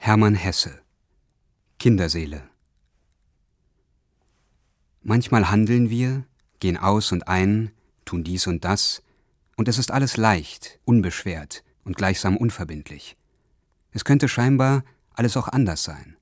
Hermann Hesse: Kinderseele. Manchmal handeln wir, gehen aus und ein, tun dies und das, und es ist alles leicht, unbeschwert und gleichsam unverbindlich. Es könnte scheinbar alles auch anders sein.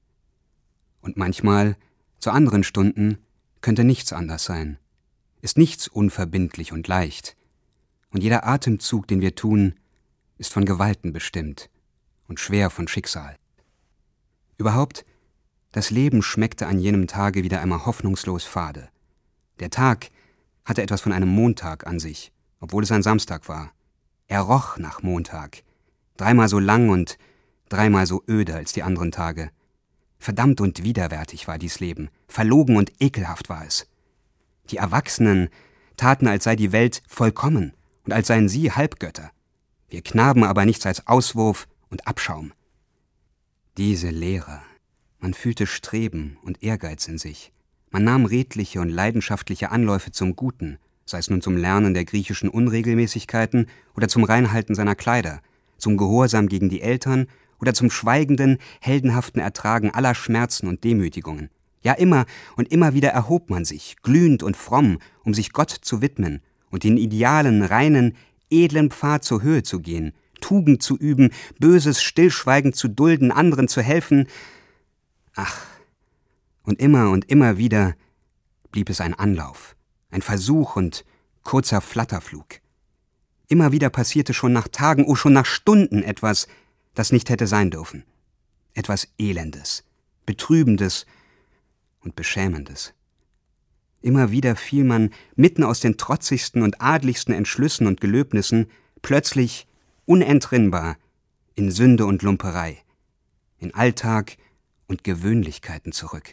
Und manchmal, zu anderen Stunden, könnte nichts anders sein, ist nichts unverbindlich und leicht, und jeder Atemzug, den wir tun, ist von Gewalten bestimmt und schwer von Schicksal. Überhaupt, das Leben schmeckte an jenem Tage wieder einmal hoffnungslos fade. Der Tag hatte etwas von einem Montag an sich, obwohl es ein Samstag war. Er roch nach Montag, dreimal so lang und dreimal so öde als die anderen Tage. Verdammt und widerwärtig war dies Leben, verlogen und ekelhaft war es. Die Erwachsenen taten, als sei die Welt vollkommen und als seien sie Halbgötter. Wir Knaben aber nichts als Auswurf und Abschaum. Diese Lehrer, man fühlte Streben und Ehrgeiz in sich. Man nahm redliche und leidenschaftliche Anläufe zum Guten, sei es nun zum Lernen der griechischen Unregelmäßigkeiten oder zum Reinhalten seiner Kleider, zum Gehorsam gegen die Eltern oder zum schweigenden, heldenhaften Ertragen aller Schmerzen und Demütigungen. Ja, immer und immer wieder erhob man sich, glühend und fromm, um sich Gott zu widmen und den idealen, reinen, edlen Pfad zur Höhe zu gehen, Tugend zu üben, Böses stillschweigend zu dulden, anderen zu helfen. Ach, und immer wieder blieb es ein Anlauf, ein Versuch und kurzer Flatterflug. Immer wieder passierte schon nach Tagen, oh schon nach Stunden etwas, das nicht hätte sein dürfen. Etwas Elendes, Betrübendes und Beschämendes. Immer wieder fiel man mitten aus den trotzigsten und adligsten Entschlüssen und Gelöbnissen plötzlich unentrinnbar in Sünde und Lumperei, in Alltag und Gewöhnlichkeiten zurück.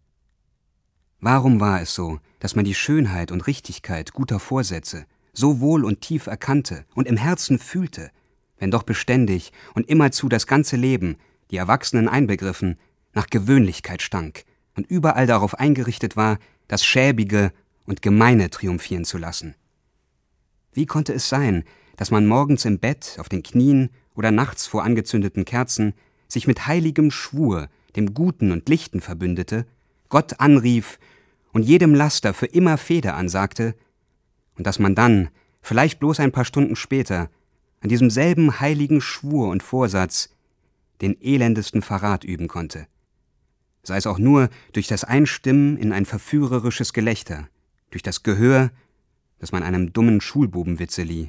Warum war es so, dass man die Schönheit und Richtigkeit guter Vorsätze so wohl und tief erkannte und im Herzen fühlte, wenn doch beständig und immerzu das ganze Leben, die Erwachsenen einbegriffen, nach Gewöhnlichkeit stank und überall darauf eingerichtet war, das Schäbige und Gemeine triumphieren zu lassen? Wie konnte es sein, dass man morgens im Bett, auf den Knien oder nachts vor angezündeten Kerzen sich mit heiligem Schwur dem Guten und Lichten verbündete, Gott anrief und jedem Laster für immer Fehde ansagte, und dass man dann, vielleicht bloß ein paar Stunden später, an diesem selben heiligen Schwur und Vorsatz den elendesten Verrat üben konnte, sei es auch nur durch das Einstimmen in ein verführerisches Gelächter, durch das Gehör, das man einem dummen Schulbubenwitze lieh.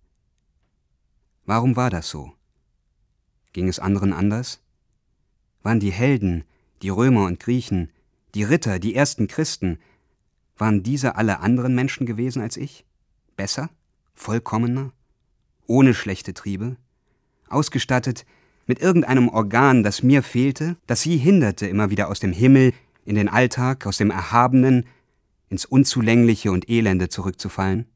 Warum war das so? Ging es anderen anders? Waren die Helden, die Römer und Griechen, die Ritter, die ersten Christen, waren diese alle anderen Menschen gewesen als ich? Besser? Vollkommener? Ohne schlechte Triebe? Ausgestattet mit irgendeinem Organ, das mir fehlte, das sie hinderte, immer wieder aus dem Himmel in den Alltag, aus dem Erhabenen ins Unzulängliche und Elende zurückzufallen?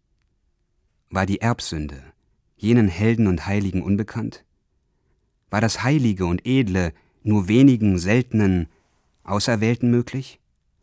War die Erbsünde jenen Helden und Heiligen unbekannt? War das Heilige und Edle nur wenigen, seltenen, Auserwählten möglich?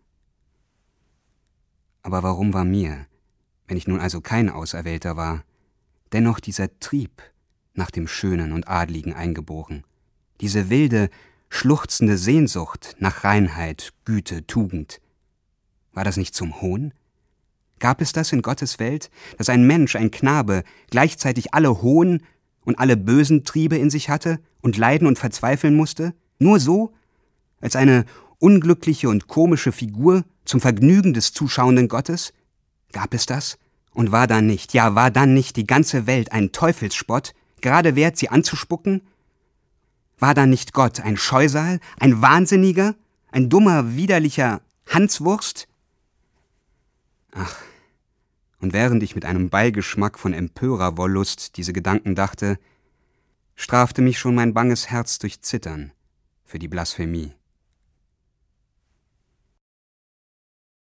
Aber warum war mir, wenn ich nun also kein Auserwählter war, dennoch dieser Trieb nach dem Schönen und Adligen eingeboren, diese wilde, schluchzende Sehnsucht nach Reinheit, Güte, Tugend? War das nicht zum Hohn? Gab es das in Gottes Welt, dass ein Mensch, ein Knabe, gleichzeitig alle hohen und alle bösen Triebe in sich hatte und leiden und verzweifeln musste? Nur so, als eine unglückliche und komische Figur zum Vergnügen des zuschauenden Gottes? Gab es das? Und war dann nicht, ja, war dann nicht die ganze Welt ein Teufelsspott, gerade wert, sie anzuspucken? War dann nicht Gott ein Scheusal, ein Wahnsinniger, ein dummer, widerlicher Hanswurst? Ach, und während ich mit einem Beigeschmack von Empörerwollust diese Gedanken dachte, strafte mich schon mein banges Herz durch Zittern für die Blasphemie.